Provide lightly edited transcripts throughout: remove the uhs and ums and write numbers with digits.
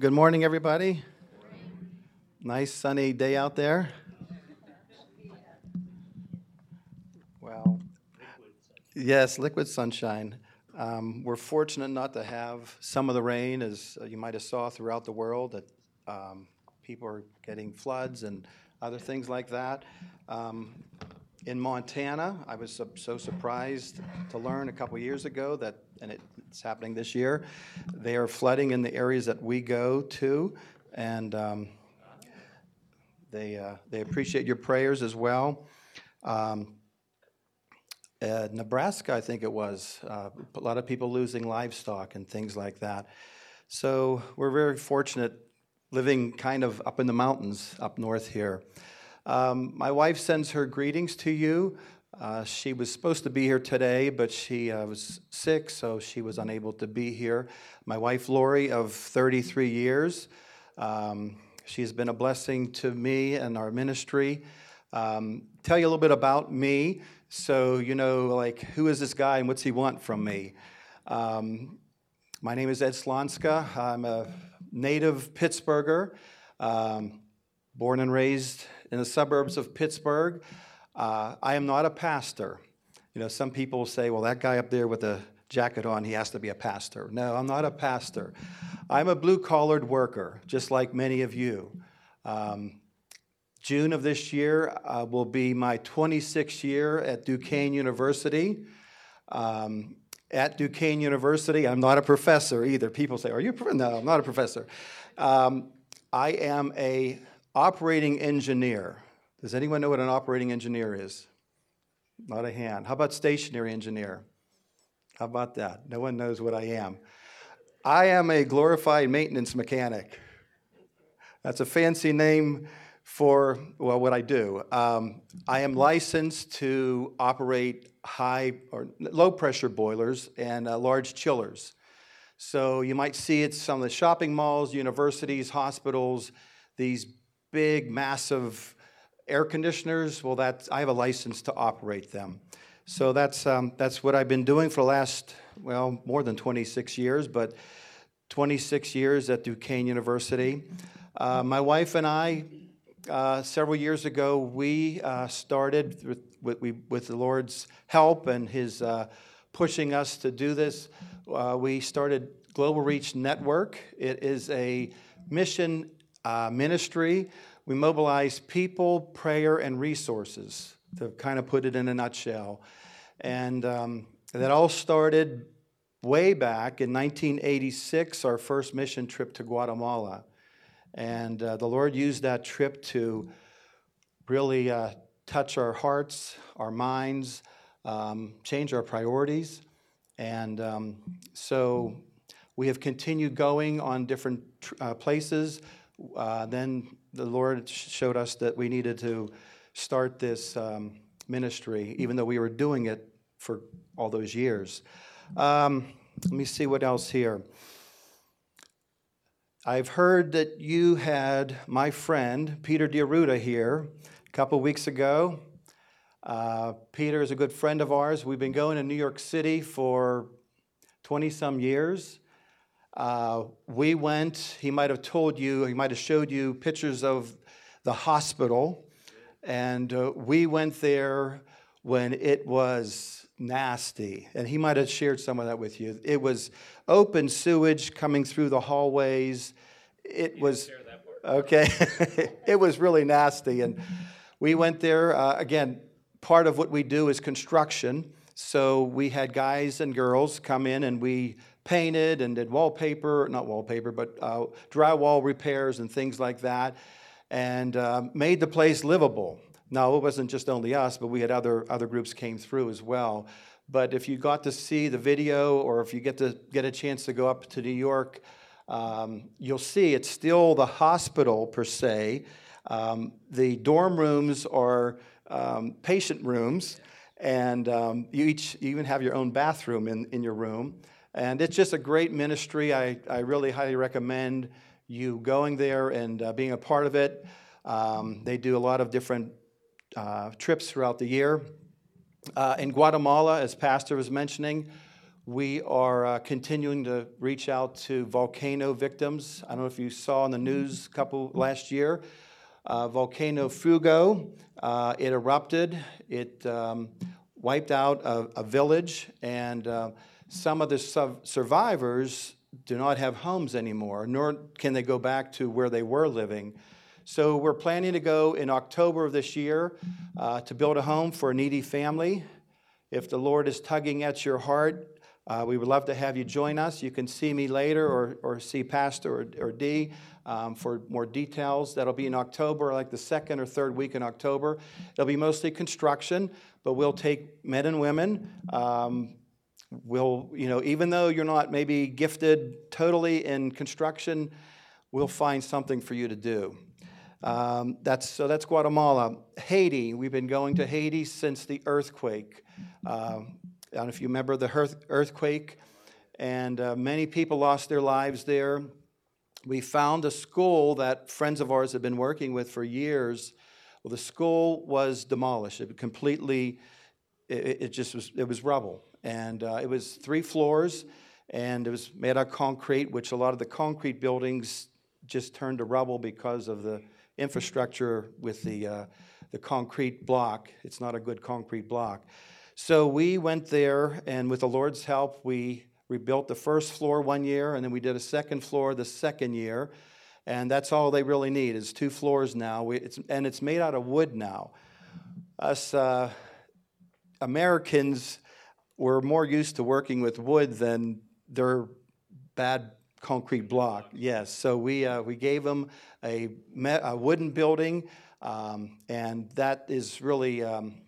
Good morning, everybody. Nice sunny day out there. Well, yes, liquid sunshine. We're fortunate not to have some of the rain, as you might have saw throughout the world, that people are getting floods and other things like that. Um, in Montana, I was so surprised to learn a couple years ago that, and it's happening this year, they are flooding in the areas that we go to, and they appreciate your prayers as well. Um, Nebraska, I think it was, a lot of people losing livestock and things like that. So we're very fortunate living kind of up in the mountains up north here. My wife sends her greetings to you. She was supposed to be here today, but she was sick, so she was unable to be here. My wife, Lori, of 33 years. She's been a blessing to me and our ministry. Tell you a little bit about me, so you know, like, who is this guy and what's he want from me? My name is Ed Slonska. I'm a native Pittsburgher, born and raised in the suburbs of Pittsburgh. I am not a pastor. You know, some people say, well, that guy up there with the jacket on, he has to be a pastor. No, I'm not a pastor. I'm a blue-collared worker, just like many of you. June of this year will be my 26th year at Duquesne University. At Duquesne University, I'm not a professor either. People say, are you a professor? No, I'm not a professor. I am a operating engineer. Does anyone know what an operating engineer is? Not a hand. How about stationary engineer? How about that? No one knows what I am. I am a glorified maintenance mechanic. That's a fancy name for, well, what I do. I am licensed to operate high or low pressure boilers and large chillers. So you might see it some of the shopping malls, universities, hospitals, these big, massive air conditioners. Well, I have a license to operate them. So that's what I've been doing for the last, well, more than 26 years, but 26 years at Duquesne University. My wife and I, several years ago, we started with the Lord's help and His pushing us to do this. We started Global Reach Network. It is a mission ministry. We mobilize people, prayer, and resources, to kind of put it in a nutshell. And that all started way back in 1986, our first mission trip to Guatemala. And the Lord used that trip to really touch our hearts, our minds, change our priorities. And so we have continued going on different places. Then the Lord showed us that we needed to start this ministry, even though we were doing it for all those years. Let me see what else here. I've heard that you had my friend, Peter Diaruda, here a couple weeks ago. Peter is a good friend of ours. We've been going to New York City for 20-some years. We went, he might have told you, he might have showed you pictures of the hospital, and we went there when it was nasty, and he might have shared some of that with you. It was open sewage coming through the hallways. It was, okay, it was really nasty, and we went there. Again, part of what we do is construction, so we had guys and girls come in, and we painted and did not wallpaper, but drywall repairs and things like that, and made the place livable. Now, it wasn't just only us, but we had other groups came through as well. But if you got to see the video, or if you get a chance to go up to New York, you'll see it's still the hospital per se. The dorm rooms are patient rooms, and you even have your own bathroom in your room. And it's just a great ministry. I really highly recommend you going there and being a part of it. They do a lot of different trips throughout the year. In Guatemala, as Pastor was mentioning, We are continuing to reach out to volcano victims. I don't know if you saw in the news last year, Volcano Fugo, it erupted. It wiped out a village, and some of the survivors do not have homes anymore, nor can they go back to where they were living. So we're planning to go in October of this year to build a home for a needy family. If the Lord is tugging at your heart, we would love to have you join us. You can see me later or see Pastor or Dee for more details. That'll be in October, like the second or third week in October. It'll be mostly construction, but we'll take men and women. Even though you're not maybe gifted totally in construction, we'll find something for you to do. That's Guatemala. Haiti, we've been going to Haiti since the earthquake. I don't know if you remember the earthquake, and many people lost their lives there. We found a school that friends of ours have been working with for years. Well, the school was demolished. It completely, it was rubble. And it was 3 floors, and it was made out of concrete, which a lot of the concrete buildings just turned to rubble because of the infrastructure with the concrete block. It's not a good concrete block. So we went there, and with the Lord's help, we rebuilt the first floor one year, and then we did a second floor the second year. And that's all they really need is 2 floors now. It's made out of wood now. Us Americans were more used to working with wood than their bad concrete block. Yes, so we gave them a wooden building, and that is really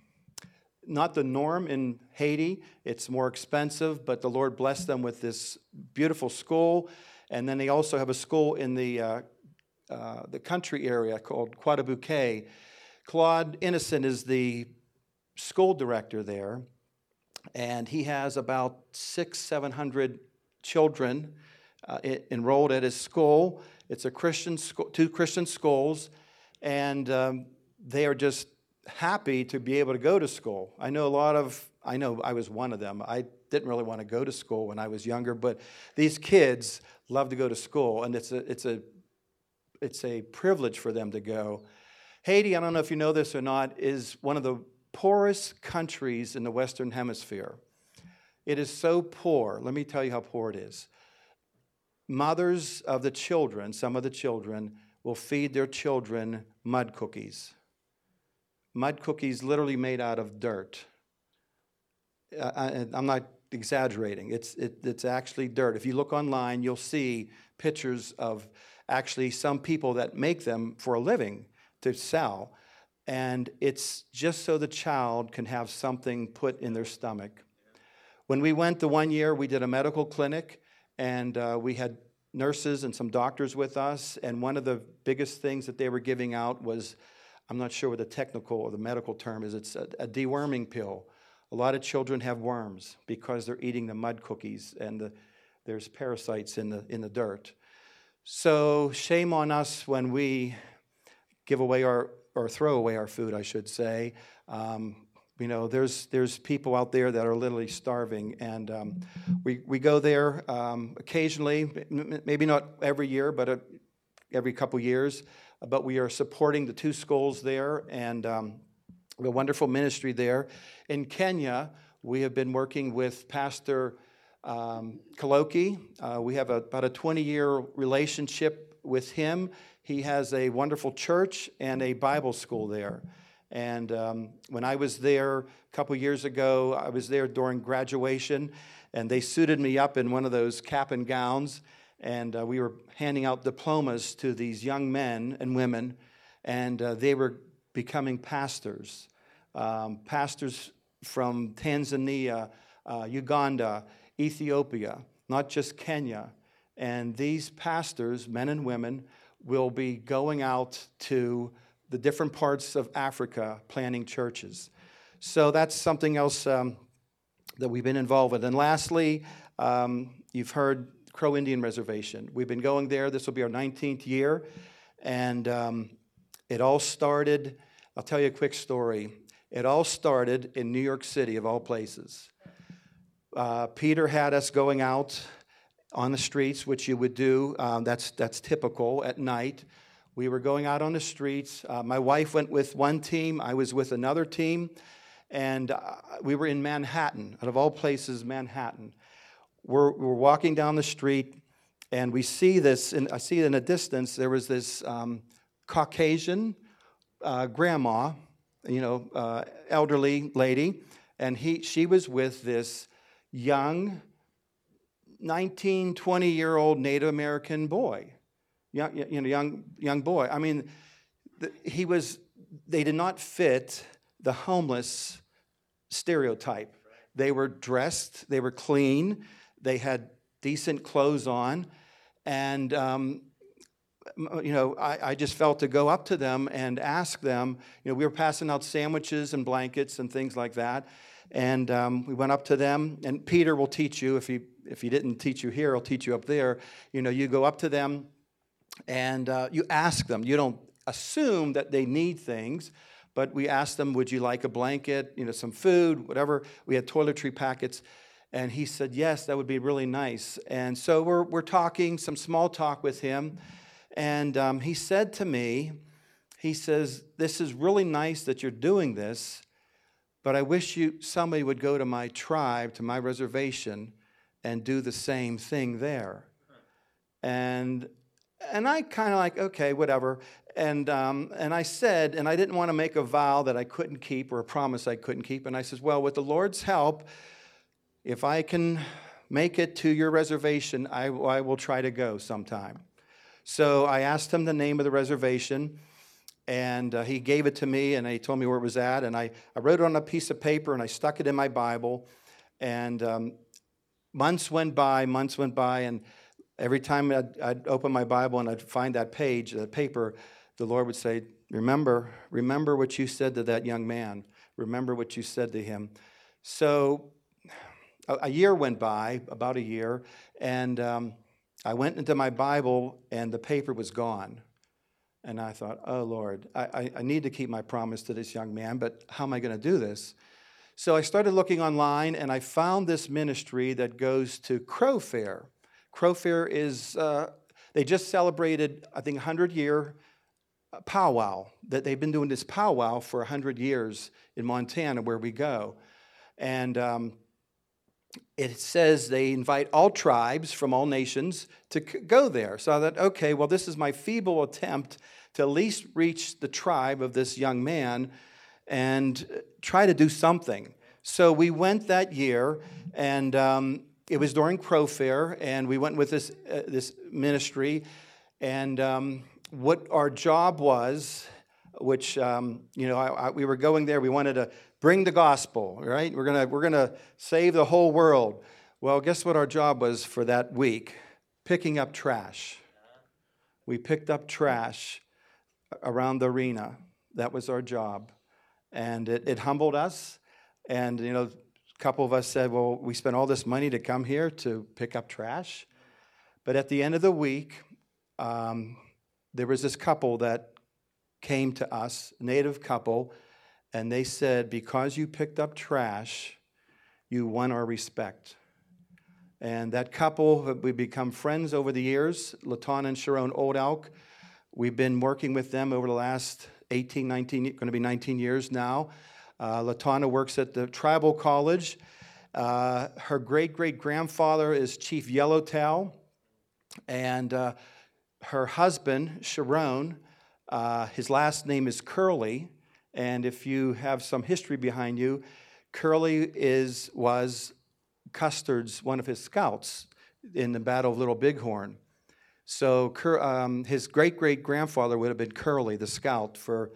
not the norm in Haiti. It's more expensive, but the Lord blessed them with this beautiful school. And then they also have a school in the country area called Coatebouquet. Claude Innocent is the school director there, and he has about 600-700 children enrolled at his school. It's a Christian school, 2 Christian schools, and they are just happy to be able to go to school. I know I was one of them. I didn't really want to go to school when I was younger, but these kids love to go to school, and it's a privilege for them to go. Haiti, I don't know if you know this or not, is one of the poorest countries in the Western Hemisphere. It is so poor. Let me tell you how poor it is. Mothers of the children, some of the children, will feed their children mud cookies. Mud cookies literally made out of dirt. I'm not exaggerating. It's actually dirt. If you look online, you'll see pictures of actually some people that make them for a living to sell. And it's just so the child can have something put in their stomach. When we went the one year, we did a medical clinic, and we had nurses and some doctors with us. And one of the biggest things that they were giving out was, I'm not sure what the technical or the medical term is, it's a deworming pill. A lot of children have worms because they're eating the mud cookies, and there's parasites in the dirt. So shame on us when we give away or throw away our food, I should say. There's people out there that are literally starving, and we go there occasionally, maybe not every year, but every couple years. But we are supporting the 2 schools there, and the wonderful ministry there. In Kenya, we have been working with Pastor Kaloki. We have about a 20-year relationship with him. He has a wonderful church and a Bible school there. And when I was there a couple years ago, I was there during graduation, and they suited me up in one of those cap and gowns, and we were handing out diplomas to these young men and women, and they were becoming pastors. Pastors from Tanzania, Uganda, Ethiopia, not just Kenya. And these pastors, men and women, will be going out to the different parts of Africa planting churches. So that's something else that we've been involved with. And lastly, you've heard Crow Indian Reservation. We've been going there. This will be our 19th year. And it all started, I'll tell you a quick story. It all started in New York City, of all places. Peter had us going out on the streets, which you would do. That's typical at night. We were going out on the streets. My wife went with one team. I was with another team. And we were in Manhattan, out of all places, Manhattan. We're walking down the street, and we see this, and I see it in a distance. There was this Caucasian grandma, elderly lady, and she was with this young 19, 20-year-old Native American boy, young boy. I mean, they did not fit the homeless stereotype. They were dressed, they were clean, they had decent clothes on, and I just felt to go up to them and ask them. We were passing out sandwiches and blankets and things like that, and we went up to them. And Peter will teach you, if he didn't teach you here, he'll teach you up there. You go up to them and you ask them. You don't assume that they need things, but we asked them, would you like a blanket, some food, whatever. We had toiletry packets. And he said, yes, that would be really nice. And so we're talking, some small talk with him. And he said to me, he says, this is really nice that you're doing this, but I wish somebody would go to my tribe, to my reservation, and do the same thing there. And I kind of like, okay, whatever. And I said, and I didn't want to make a vow that I couldn't keep or a promise I couldn't keep. And I said, well, with the Lord's help, if I can make it to your reservation, I will try to go sometime. So I asked him the name of the reservation, and he gave it to me, and he told me where it was at. And I wrote it on a piece of paper, and I stuck it in my Bible. And months went by, and every time I'd open my Bible and I'd find that page, that paper, the Lord would say, remember what you said to that young man. Remember what you said to him. So a year went by, about a year, and I went into my Bible, and the paper was gone. And I thought, oh, Lord, I need to keep my promise to this young man, but how am I going to do this? So I started looking online, and I found this ministry that goes to Crow Fair. Crow Fair is, they just celebrated, I think, 100-year powwow. That they've been doing this powwow for 100 years in Montana, where we go. And it says they invite all tribes from all nations to go there. So I thought, okay, well, this is my feeble attempt to at least reach the tribe of this young man and try to do something. So we went that year, and it was during Crow Fair, and we went with this ministry. And what our job was, which we were going there, we wanted to bring the gospel, right? We're gonna save the whole world. Well, guess what our job was for that week? Picking up trash. We picked up trash around the arena. That was our job, and it humbled us. And a couple of us said, "Well, we spent all this money to come here to pick up trash." But at the end of the week, there was this couple that came to us, a native couple, and they said, because you picked up trash, you won our respect. And that couple, we've become friends over the years, LaTonna and Sharon Old Elk. We've been working with them over the last 18, 19, going to be 19 years now. LaTonna works at the tribal college. Her great-great-grandfather is Chief Yellowtail. And her husband, Sharon, his last name is Curley. And if you have some history behind you, Curley was Custer's, one of his scouts in the Battle of Little Bighorn. So his great-great-grandfather would have been Curley, the scout for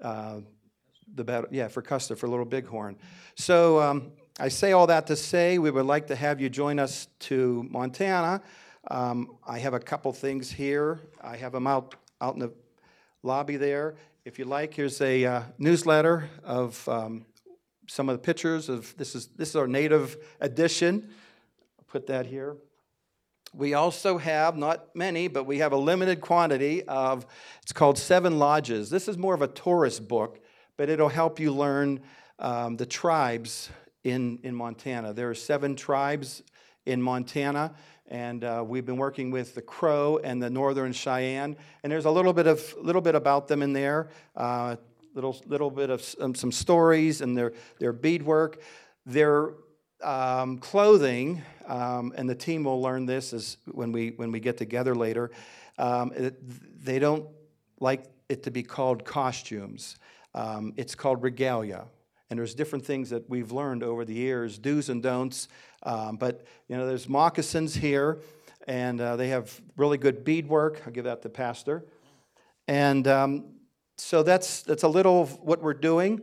the battle, for Custer, for Little Bighorn. So I say all that to say we would like to have you join us to Montana. I have a couple things here. I have them out in the lobby there. If you like, here's a newsletter of some of the pictures of this is our native edition. I'll put that here. We also have, not many, but we have a limited quantity of, it's called 7 Lodges. This is more of a tourist book, but it'll help you learn the tribes in Montana. There are 7 tribes in Montana, and we've been working with the Crow and the Northern Cheyenne. And there's a little bit about them in there, little bit of some stories and their beadwork, their clothing, and the team will learn this as when we get together later. They don't like it to be called costumes. It's called regalia. And there's different things that we've learned over the years, do's and don'ts. But, there's moccasins here, and they have really good beadwork. I'll give that to Pastor. And so that's a little of what we're doing.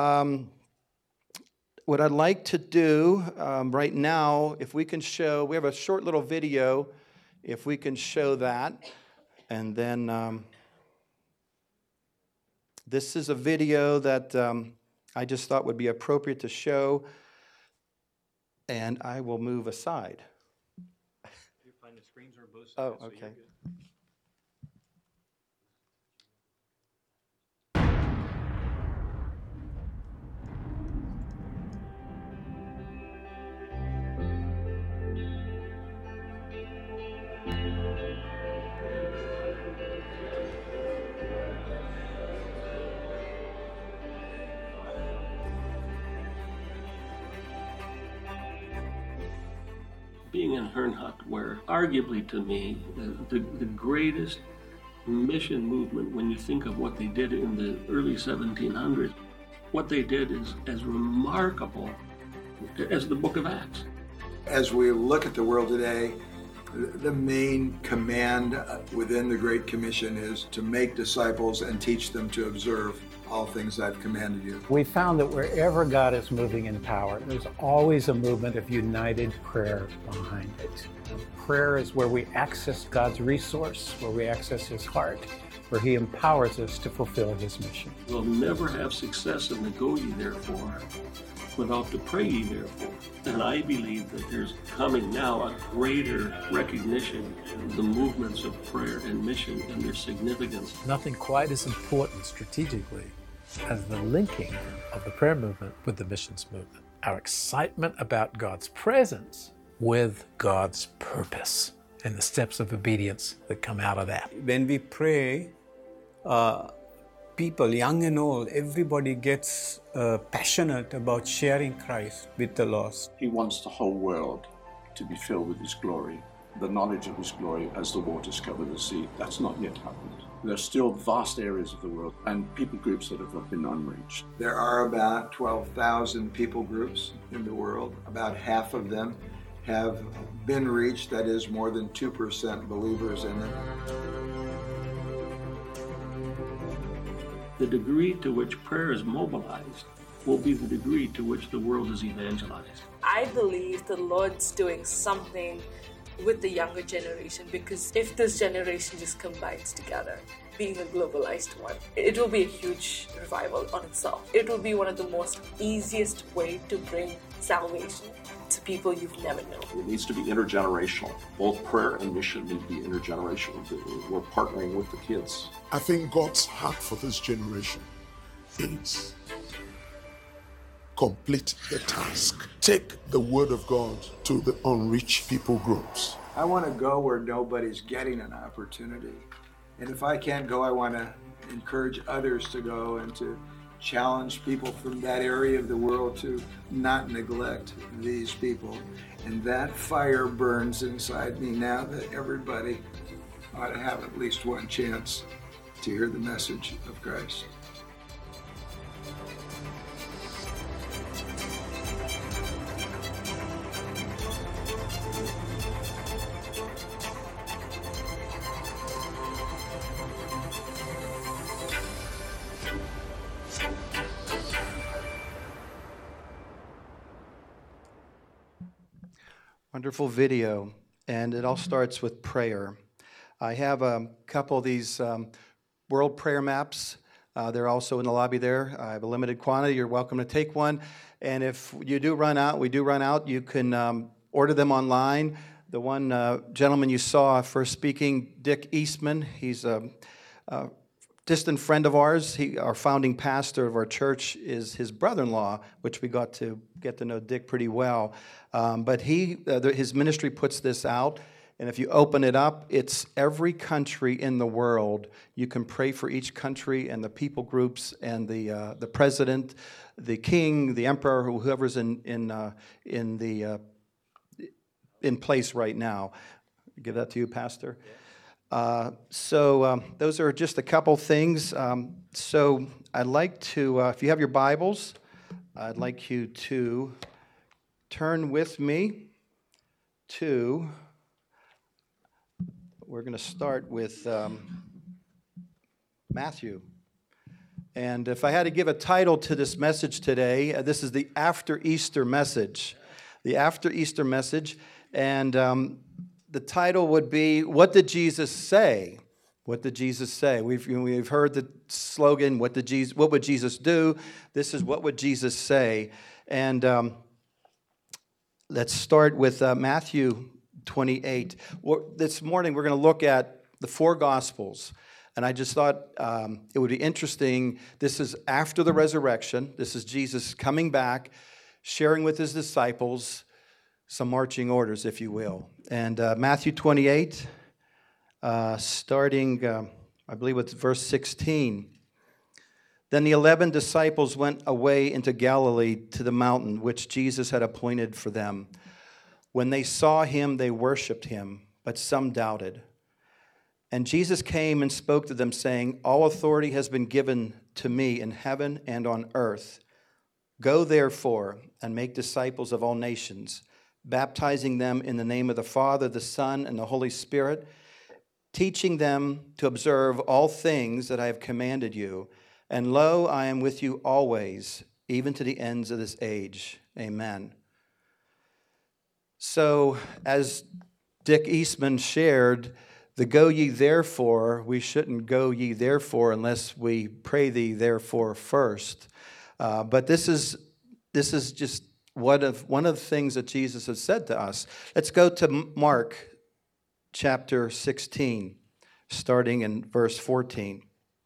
What I'd like to do right now, if we can show, we have a short little video, if we can show that. And then this is a video that I just thought would be appropriate to show, and I will move aside. You find the screens are both sides. Oh, okay. Being in Herrnhut, where arguably to me, the greatest mission movement, when you think of what they did in the early 1700s, what they did is as remarkable as the book of Acts. As we look at the world today, the main command within the Great Commission is to make disciples and teach them to observe all things I've commanded you. We found that wherever God is moving in power, there's always a movement of united prayer behind it. Prayer is where we access God's resource, where we access His heart, where He empowers us to fulfill His mission. We'll never have success in the go ye therefore without the pray ye therefore. And I believe that there's coming now a greater recognition of the movements of prayer and mission and their significance. Nothing quite as important strategically as the linking of the prayer movement with the missions movement. Our excitement about God's presence with God's purpose and the steps of obedience that come out of that. When we pray, people, young and old, everybody gets passionate about sharing Christ with the lost. He wants the whole world to be filled with His glory, the knowledge of His glory as the waters cover the sea. That's not yet happened. There are still vast areas of the world and people groups that have been unreached. There are about 12,000 people groups in the world. About half of them have been reached, that is more than 2% believers in it. The degree to which prayer is mobilized will be the degree to which the world is evangelized. I believe the Lord's doing something with the younger generation, because if this generation just combines together, being a globalized one, it will be a huge revival on itself. It will be one of the most easiest way to bring salvation to people you've never known. It needs to be intergenerational. Both prayer and mission need to be intergenerational. We're partnering with the kids. I think God's heart for this generation is complete the task. Take the word of God to the unreached people groups. I want to go where nobody's getting an opportunity. And if I can't go, I want to encourage others to go and to challenge people from that area of the world to not neglect these people. And that fire burns inside me now that everybody ought to have at least one chance to hear the message of Christ. Wonderful video, and it all starts with prayer. I have a couple of these world prayer maps. They're also in the lobby there. I have a limited quantity. You're welcome to take one. And if you do run out, you can order them online. The one gentleman you saw first speaking, Dick Eastman, he's distant friend of ours, our founding pastor of our church, is his brother-in-law, which we got to get to know Dick pretty well. But his ministry puts this out, and if you open it up, it's every country in the world. You can pray for each country and the people groups and the president, the king, the emperor, whoever's in place right now. Give that to you, Pastor. So those are just a couple things. So I'd like to, if you have your Bibles, I'd like you to turn with me to, we're going to start with Matthew. And if I had to give a title to this message today, this is the After Easter message. The After Easter message. And the title would be, What Did Jesus Say? What did Jesus say? We've heard the slogan, what would Jesus do? This is what would Jesus say? And let's start with Matthew 28. This morning we're going to look at the four Gospels. And I just thought it would be interesting. This is after the resurrection. This is Jesus coming back, sharing with his disciples some marching orders, if you will. And Matthew 28, starting, I believe it's verse 16. Then the 11 disciples went away into Galilee to the mountain which Jesus had appointed for them. When they saw him, they worshipped him, but some doubted. And Jesus came and spoke to them, saying, All authority has been given to me in heaven and on earth. Go therefore and make disciples of all nations, baptizing them in the name of the Father, the Son, and the Holy Spirit, teaching them to observe all things that I have commanded you. And lo, I am with you always, even to the ends of this age. Amen. So, as Dick Eastman shared, the go ye therefore, we shouldn't go ye therefore unless we pray thee therefore first. But this is just one of the things that Jesus has said to us. Let's go to Mark chapter 16, starting in verse 14.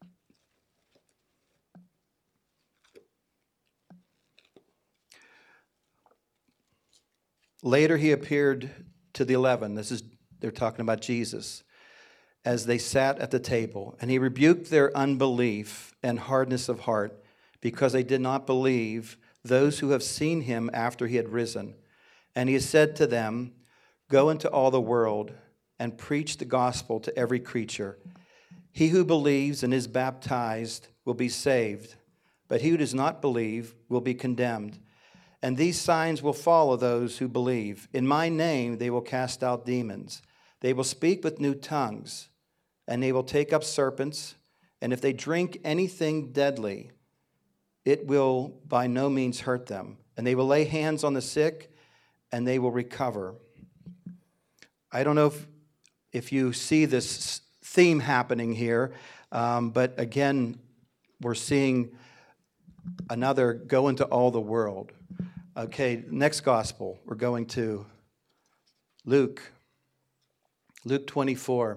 Later he appeared to the 11. They're talking about Jesus, as they sat at the table. And he rebuked their unbelief and hardness of heart, because they did not believe those who have seen him after he had risen. And he said to them, Go into all the world and preach the gospel to every creature. He who believes and is baptized will be saved, but he who does not believe will be condemned. And these signs will follow those who believe. In my name they will cast out demons. They will speak with new tongues, and they will take up serpents. And if they drink anything deadly, it will by no means hurt them. And they will lay hands on the sick, and they will recover. I don't know if you see this theme happening here, but again, we're seeing another go into all the world. Okay, next gospel, we're going to Luke 24.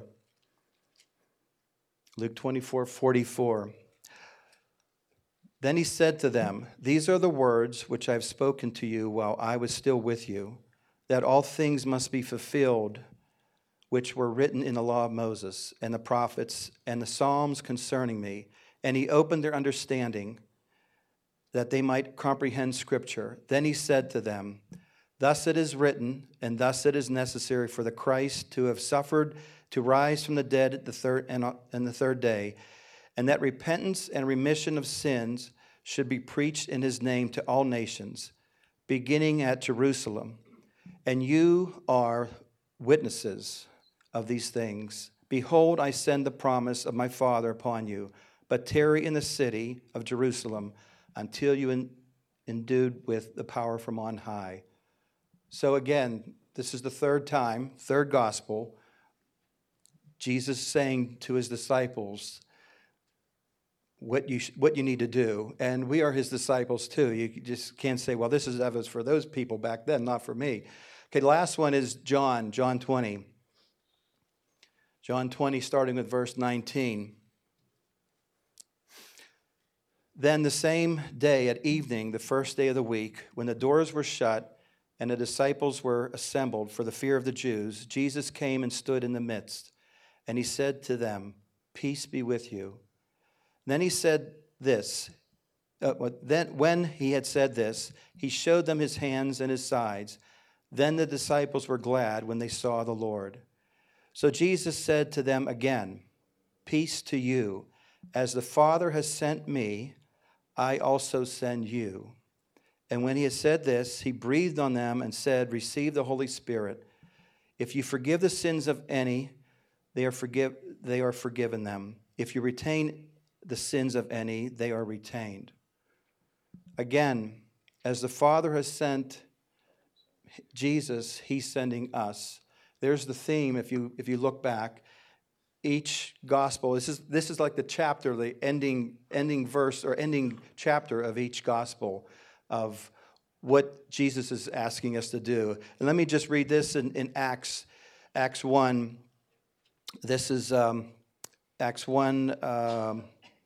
Luke 24:44. Then he said to them, These are the words which I have spoken to you while I was still with you, that all things must be fulfilled which were written in the law of Moses and the prophets and the Psalms concerning me. And he opened their understanding that they might comprehend Scripture. Then he said to them, Thus it is written, and thus it is necessary for the Christ to have suffered, to rise from the dead at the third day, and that repentance and remission of sins should be preached in his name to all nations, beginning at Jerusalem. And you are witnesses of these things. Behold, I send the promise of my Father upon you, but tarry in the city of Jerusalem until you endued with the power from on high. So again, this is the third gospel, Jesus saying to his disciples what you need to do. And we are his disciples too. You just can't say, well, this is evidence for those people back then, not for me. Okay, the last one is John 20. John 20, starting with verse 19. Then the same day at evening, the first day of the week, when the doors were shut and the disciples were assembled for the fear of the Jews, Jesus came and stood in the midst, and he said to them, "Peace be with you." Then he said this. When he had said this, he showed them his hands and his sides. Then the disciples were glad when they saw the Lord. So Jesus said to them again, "Peace to you. As the Father has sent me, I also send you." And when he had said this, he breathed on them and said, "Receive the Holy Spirit. If you forgive the sins of any, they are forgiven them. If you retain the sins of any, they are retained." Again, as the Father has sent Jesus, he's sending us. There's the theme, if you look back. Each gospel, this is like the chapter, the ending verse or ending chapter of each gospel of what Jesus is asking us to do. And let me just read this in Acts 1. This is Acts 1,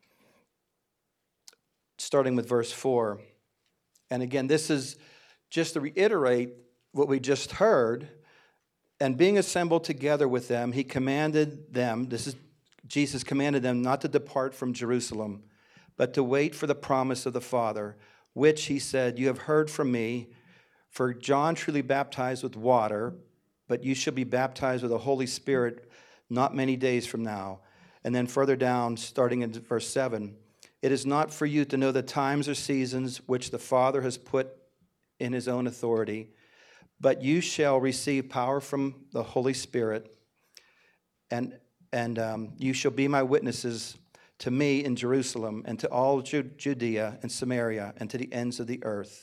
starting with verse 4. And again, this is just to reiterate what we just heard. And being assembled together with them, he commanded them, Jesus commanded them not to depart from Jerusalem, but to wait for the promise of the Father, which, he said, "You have heard from me. For John truly baptized with water, but you shall be baptized with the Holy Spirit not many days from now." And then further down, starting in verse 7, "It is not for you to know the times or seasons which the Father has put in his own authority, but you shall receive power from the Holy Spirit, and you shall be my witnesses to me in Jerusalem and to all Judea and Samaria and to the ends of the earth."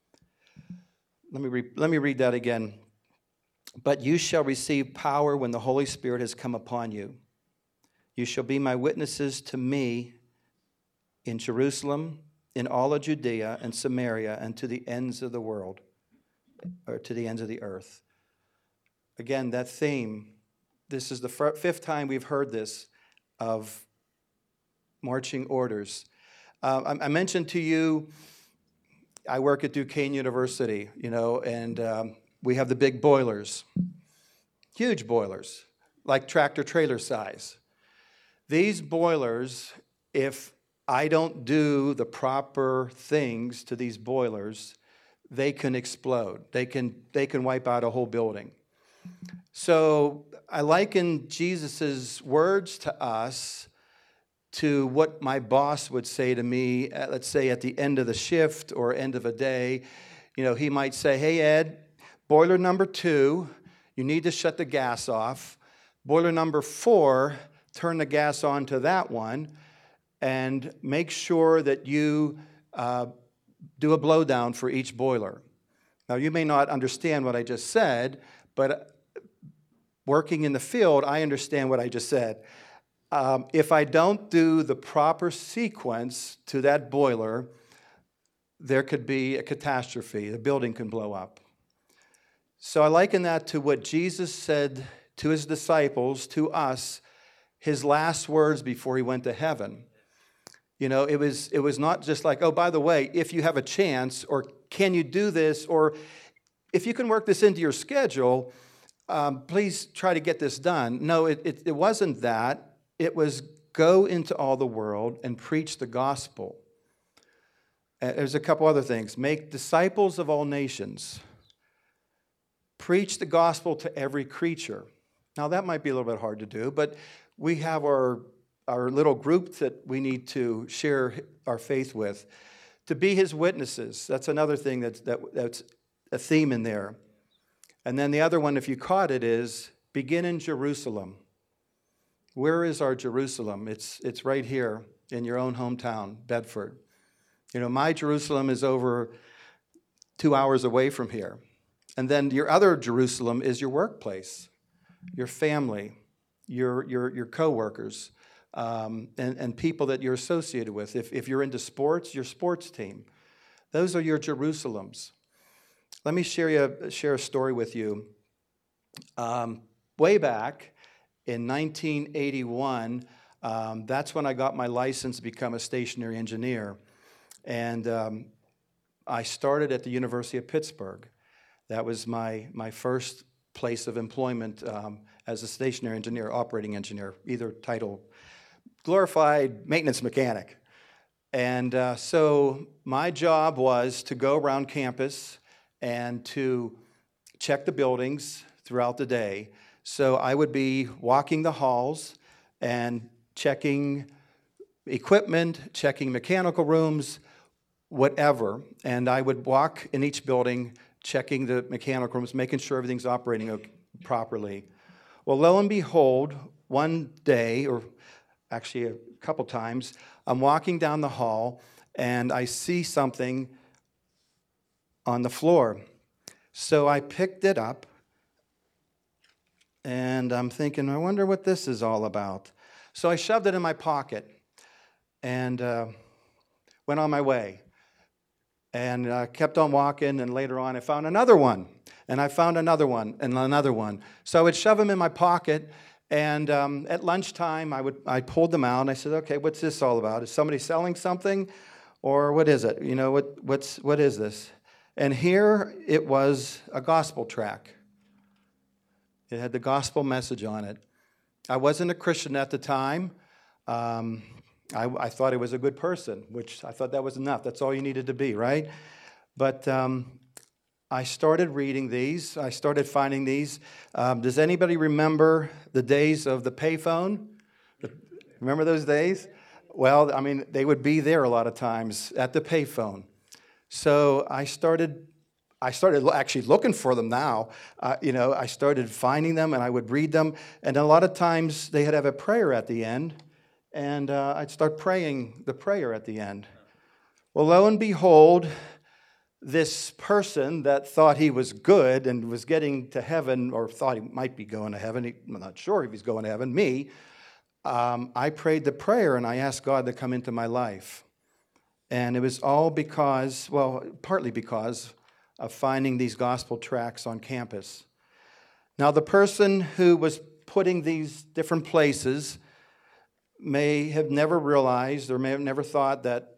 Let me read that again. "But you shall receive power when the Holy Spirit has come upon you. You shall be my witnesses to me in Jerusalem, in all of Judea and Samaria, and to the ends of the world, or to the ends of the earth." Again, that theme, this is the fifth time we've heard this of marching orders. I mentioned to you, I work at Duquesne University, and we have the big boilers, huge boilers, like tractor trailer size. These boilers, if I don't do the proper things to these boilers, they can explode. They can wipe out a whole building. So I liken Jesus' words to us to what my boss would say to me, let's say at the end of the shift or end of a day. He might say, "Hey, Ed, boiler number 2, you need to shut the gas off. Boiler number 4, turn the gas on to that one, and make sure that you do a blowdown for each boiler." Now, you may not understand what I just said, but working in the field, I understand what I just said. If I don't do the proper sequence to that boiler, there could be a catastrophe. The building can blow up. So I liken that to what Jesus said to his disciples, to us, his last words before he went to heaven. It was not just like, "Oh, by the way, if you have a chance," or "Can you do this?" or "If you can work this into your schedule, please try to get this done." No, it wasn't that. It was go into all the world and preach the gospel. There's a couple other things. Make disciples of all nations. Preach the gospel to every creature. Now, that might be a little bit hard to do, but we have our little group that we need to share our faith with. To be his witnesses. That's another thing that's a theme in there. And then the other one, if you caught it, is begin in Jerusalem. Where is our Jerusalem? It's right here in your own hometown, Bedford. My Jerusalem is over 2 hours away from here. And then your other Jerusalem is your workplace, your family, your coworkers, and people that you're associated with. If you're into sports, your sports team. Those are your Jerusalems. Let me share a story with you. Way back in 1981, that's when I got my license to become a stationary engineer. And I started at the University of Pittsburgh. That was my first place of employment as a stationary engineer, operating engineer, either title, glorified maintenance mechanic. And so my job was to go around campus and to check the buildings throughout the day. So I would be walking the halls and checking equipment, checking mechanical rooms, whatever. And I would walk in each building, checking the mechanical rooms, making sure everything's operating properly. Well, lo and behold, one day, or actually a couple times, I'm walking down the hall and I see something on the floor. So I picked it up and I'm thinking, I wonder what this is all about. So I shoved it in my pocket and went on my way. And kept on walking, and later on I found another one, and I found another one, and another one. So I would shove them in my pocket, and at lunchtime I pulled them out, and I said, okay, what's this all about? Is somebody selling something, or what is it? You know, what is this? And here it was a gospel tract. It had the gospel message on it. I wasn't a Christian at the time. I thought I was a good person, which I thought that was enough. That's all you needed to be, right? But I started reading these. I started finding these. Does anybody remember the days of the payphone? Remember those days? Well, I mean, they would be there a lot of times at the payphone. So I started actually looking for them now. I started finding them, and I would read them. And a lot of times they had have a prayer at the end. And I'd start praying the prayer at the end. Well, lo and behold, this person that thought he was good and was getting to heaven, or thought he might be going to heaven, I'm not sure if he's going to heaven, me, I prayed the prayer and I asked God to come into my life. And it was all because, well, partly because of finding these gospel tracts on campus. Now, the person who was putting these different places may have never realized or may have never thought that,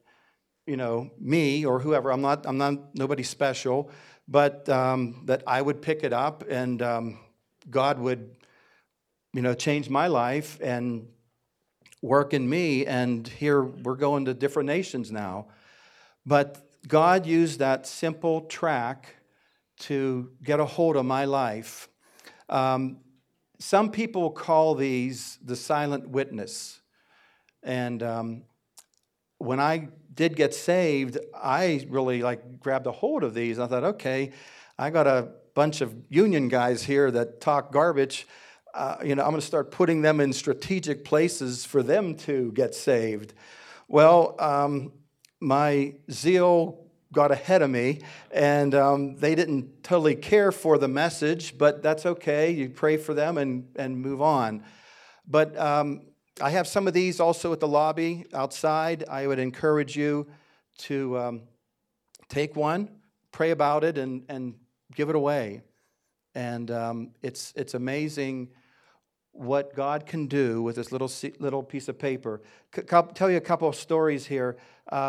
me or whoever, I'm not nobody special, but that I would pick it up and God would, change my life and work in me. And here we're going to different nations now. But God used that simple tract to get a hold of my life. Some people call these the silent witness. And when I did get saved, I really grabbed a hold of these. I thought, okay, I got a bunch of union guys here that talk garbage. I'm going to start putting them in strategic places for them to get saved. Well, my zeal got ahead of me, and they didn't totally care for the message, but that's okay. You pray for them and move on. But I have some of these also at the lobby outside. I would encourage you to take one, pray about it, and give it away. And it's amazing what God can do with this little piece of paper. Tell you a couple of stories here.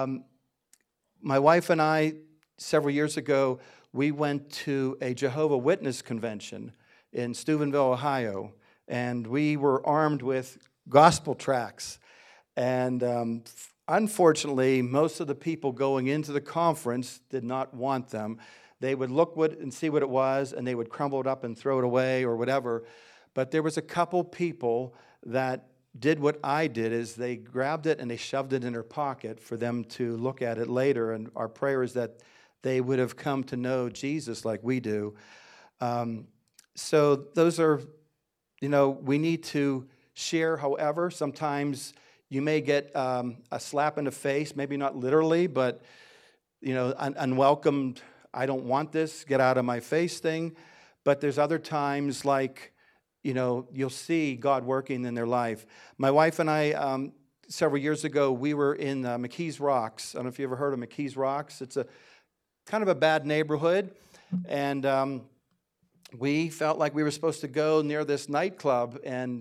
My wife and I, several years ago, we went to a Jehovah's Witness convention in Steubenville, Ohio, and we were armed with gospel tracts. And unfortunately, most of the people going into the conference did not want them. They would look and see what it was, and they would crumble it up and throw it away or whatever. But there was a couple people that did what I did, is they grabbed it and they shoved it in their pocket for them to look at it later. And our prayer is that they would have come to know Jesus like we do. So those are, we need to share. However, sometimes you may get a slap in the face, maybe not literally, but, unwelcomed, I don't want this, get out of my face thing. But there's other times you'll see God working in their life. My wife and I, several years ago, we were in McKees Rocks. I don't know if you ever heard of McKees Rocks. It's a kind of a bad neighborhood. And we felt like we were supposed to go near this nightclub and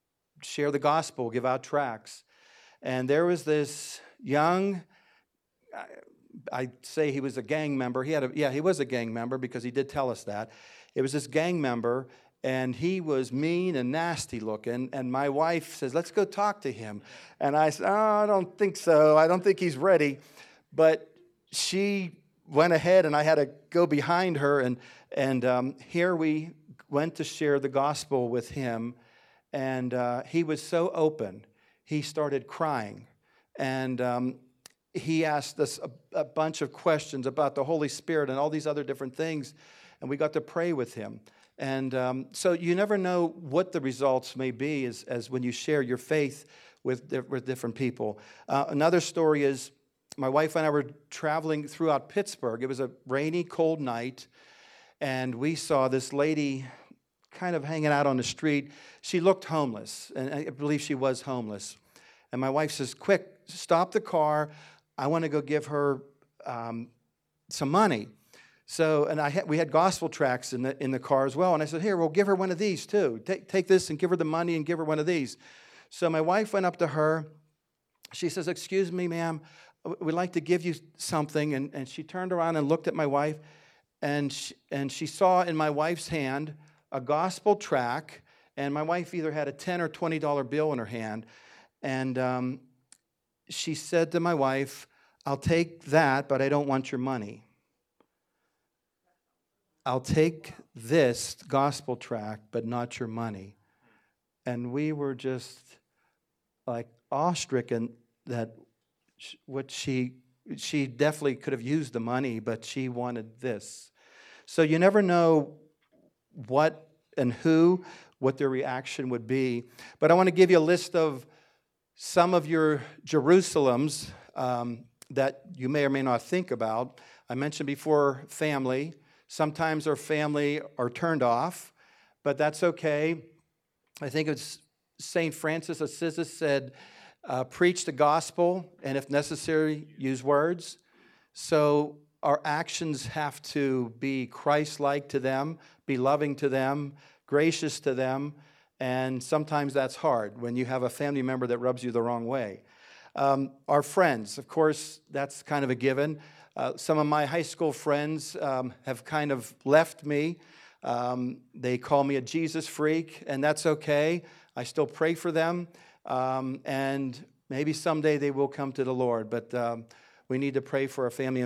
share the gospel, give out tracts. And there was this young I say he was a gang member. He was a gang member because he did tell us that. It was this gang member, and he was mean and nasty looking. And my wife says, let's go talk to him. And I said, oh, I don't think so. I don't think he's ready. But she went ahead, and I had to go behind her. And here we went to share the gospel with him. And he was so open. He started crying. And he asked us a bunch of questions about the Holy Spirit and all these other different things. And we got to pray with him. And so you never know what the results may be as when you share your faith with different people. Another story is my wife and I were traveling throughout Pittsburgh. It was a rainy, cold night. And we saw this lady kind of hanging out on the street. She looked homeless. And I believe she was homeless. And my wife says, quick, stop the car. I want to go give her some money. So, and we had gospel tracts in the car as well. And I said, here, we'll give her one of these too. Take this and give her the money and give her one of these. So my wife went up to her. She says, excuse me, ma'am, we'd like to give you something. And she turned around and looked at my wife. And she saw in my wife's hand a gospel tract. And my wife either had a $10 or $20 bill in her hand. And she said to my wife, I'll take that, but I don't want your money. I'll take this gospel tract, but not your money. And we were just like awe-stricken that what she definitely could have used the money, but she wanted this. So you never know what and who, what their reaction would be. But I want to give you a list of some of your Jerusalems that you may or may not think about. I mentioned before family. Sometimes our family are turned off, but that's okay. I think it's St. Francis of Assisi said, preach the gospel, and if necessary, use words. So our actions have to be Christ-like to them, be loving to them, gracious to them, and sometimes that's hard when you have a family member that rubs you the wrong way. Our friends, of course, that's kind of a given. Some of my high school friends have kind of left me. They call me a Jesus freak, and that's okay. I still pray for them, and maybe someday they will come to the Lord. But we need to pray for our family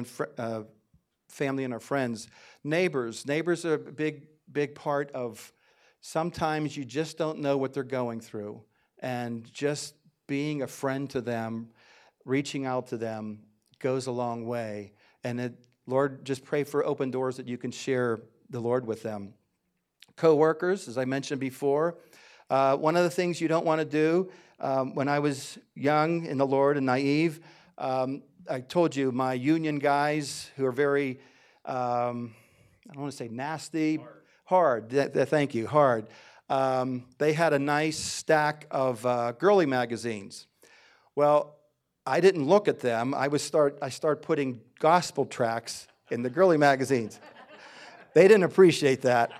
and our friends. Neighbors are a big part of. Sometimes you just don't know what they're going through, and just being a friend to them, reaching out to them, goes a long way. And Lord, just pray for open doors that you can share the Lord with them. Co-workers, as I mentioned before, one of the things you don't want to do, when I was young in the Lord and naive, I told you my union guys who are very, I don't want to say nasty, hard. Thank you, hard. They had a nice stack of girly magazines. Well, I didn't look at them. I start putting gospel tracts in the girly magazines. They didn't appreciate that.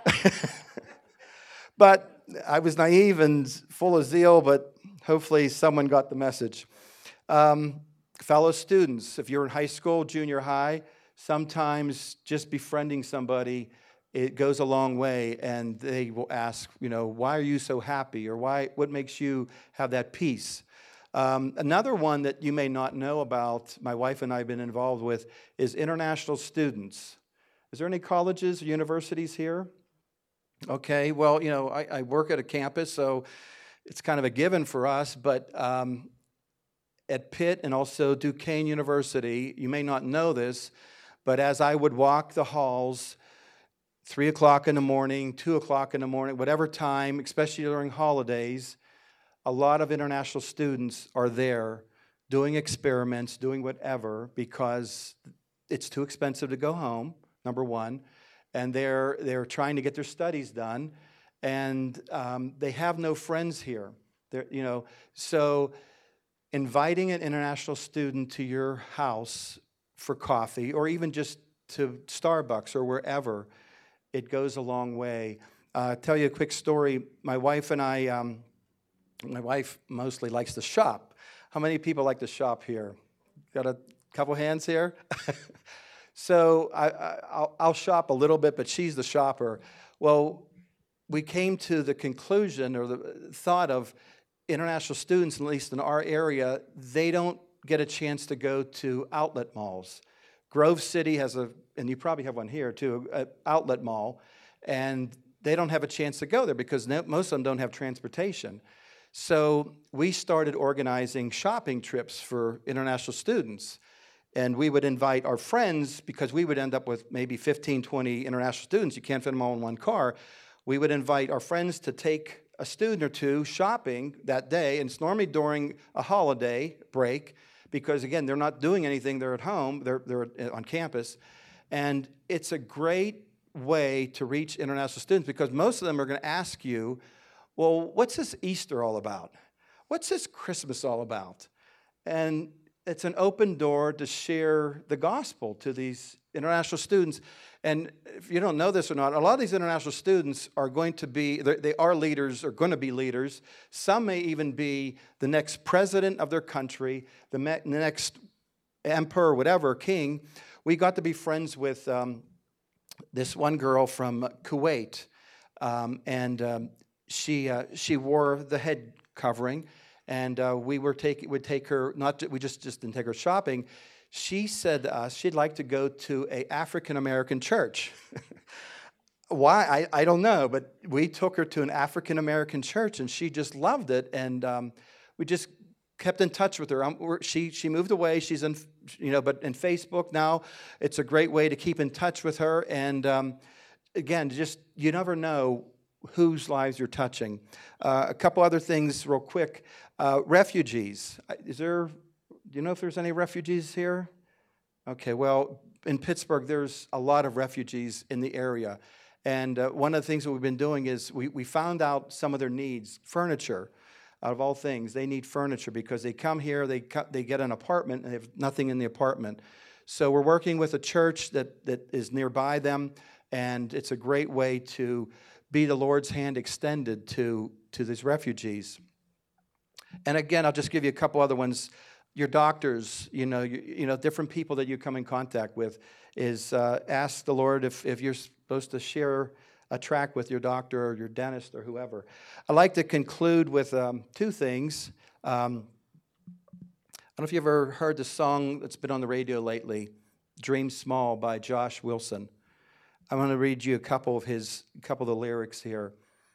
But I was naive and full of zeal, but hopefully someone got the message. Fellow students, if you're in high school, junior high, sometimes just befriending somebody, it goes a long way, and they will ask, why are you so happy, or what makes you have that peace? Another one that you may not know about, my wife and I have been involved with, is international students. Is there any colleges or universities here? Okay, well, I work at a campus, so it's kind of a given for us, but at Pitt and also Duquesne University, you may not know this, but as I would walk the halls, 3 o'clock in the morning, 2 o'clock in the morning, whatever time, especially during holidays, a lot of international students are there doing experiments, doing whatever, because it's too expensive to go home, number one, and they're trying to get their studies done, and they have no friends here. So inviting an international student to your house for coffee, or even just to Starbucks or wherever, it goes a long way. I'll tell you a quick story. My wife and I, my wife mostly likes to shop. How many people like to shop here? Got a Couple hands here. So I'll shop a little bit, but she's the shopper. Well, we came to the conclusion or the thought of international students, at least in our area, they don't get a chance to go to outlet malls. Grove City has and you probably have one here too, an outlet mall, and they don't have a chance to go there because most of them don't have transportation. So we started organizing shopping trips for international students. And we would invite our friends, because we would end up with maybe 15, 20 international students. You can't fit them all in one car. We would invite our friends to take a student or two shopping that day. And it's normally during a holiday break because, again, they're not doing anything. They're at home. They're on campus. And it's a great way to reach international students because most of them are going to ask you, well, what's this Easter all about? What's this Christmas all about? And it's an open door to share the gospel to these international students. And if you don't know this or not, a lot of these international students are going to be, they are leaders, or going to be leaders. Some may even be the next president of their country, the next emperor, whatever, king. We got to be friends with this one girl from Kuwait, and she wore the head covering. And we would take her, we just didn't take her shopping. She said to us she'd like to go to an African-American church. Why? I don't know, but we took her to an African-American church, and she just loved it. And we just kept in touch with her. She moved away. She's in, but in Facebook now, it's a great way to keep in touch with her. And again, just you never know whose lives you're touching. A couple other things real quick. Refugees. Do you know if there's any refugees here? Okay, well, in Pittsburgh, there's a lot of refugees in the area. And one of the things that we've been doing is we found out some of their needs. Furniture, out of all things. They need furniture because they come here, they get an apartment, and they have nothing in the apartment. So we're working with a church that is nearby them, and it's a great way to be the Lord's hand extended to these refugees. And again, I'll just give you a couple other ones. Your doctors, different people that you come in contact with, is ask the Lord if you're supposed to share a track with your doctor or your dentist or whoever. I'd like to conclude with two things. I don't know if you ever heard the song that's been on the radio lately, "Dream Small" by Josh Wilson. I want to read you a couple of the lyrics here,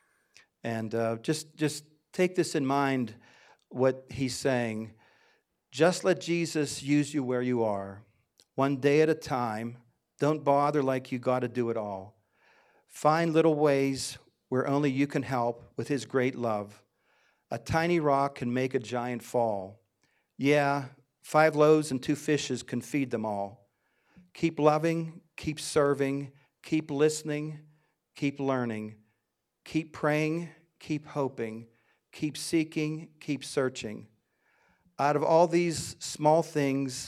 and just take this in mind. What he's saying: just let Jesus use you where you are, one day at a time. Don't bother like you got to do it all. Find little ways where only you can help with his great love. A tiny rock can make a giant fall. Yeah, 5 loaves and 2 fishes can feed them all. Keep loving, keep serving, keep listening, keep learning, keep praying, keep hoping, keep seeking, keep searching. Out of all these small things,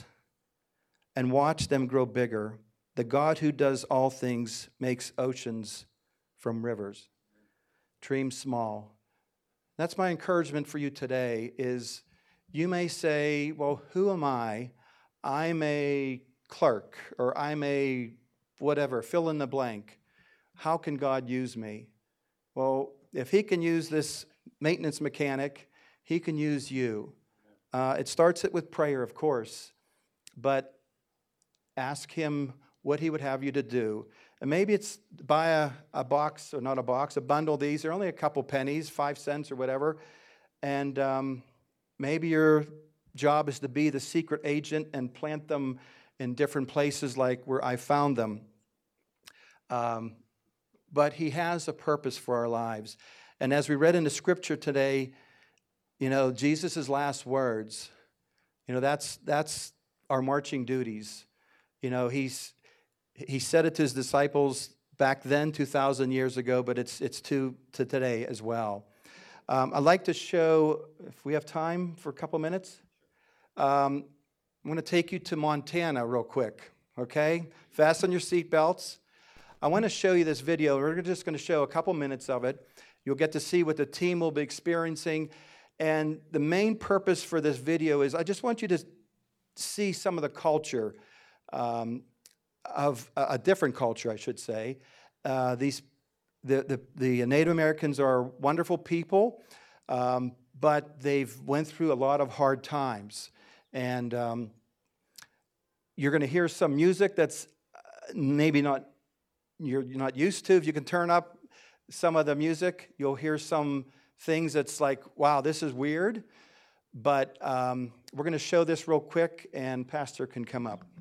and watch them grow bigger, the God who does all things makes oceans from rivers. Dream small. That's my encouragement for you today is you may say, well, who am I? I'm a clerk, or I'm a whatever, fill in the blank. How can God use me? Well, if he can use this maintenance mechanic, he can use you. It starts with prayer, of course, but ask him what he would have you to do. And maybe it's buy a box, or not a box, a bundle of these. They're only a couple pennies, 5 cents or whatever. And maybe your job is to be the secret agent and plant them in different places like where I found them. But he has a purpose for our lives. And as we read in the scripture today, Jesus' last words, that's our marching duties. He said it to his disciples back then, 2,000 years ago, but it's to today as well. I'd like to show, if we have time for a couple minutes, I'm going to take you to Montana real quick, okay? Fasten your seatbelts. I want to show you this video. We're just going to show a couple minutes of it. You'll get to see what the team will be experiencing. And the main purpose for this video is I just want you to see some of the culture of a different culture, I should say. The Native Americans are wonderful people, but they've went through a lot of hard times. And you're going to hear some music that's maybe you're not used to. If you can turn up some of the music, you'll hear some things that's like, wow, this is weird. But we're going to show this real quick, and Pastor can come up.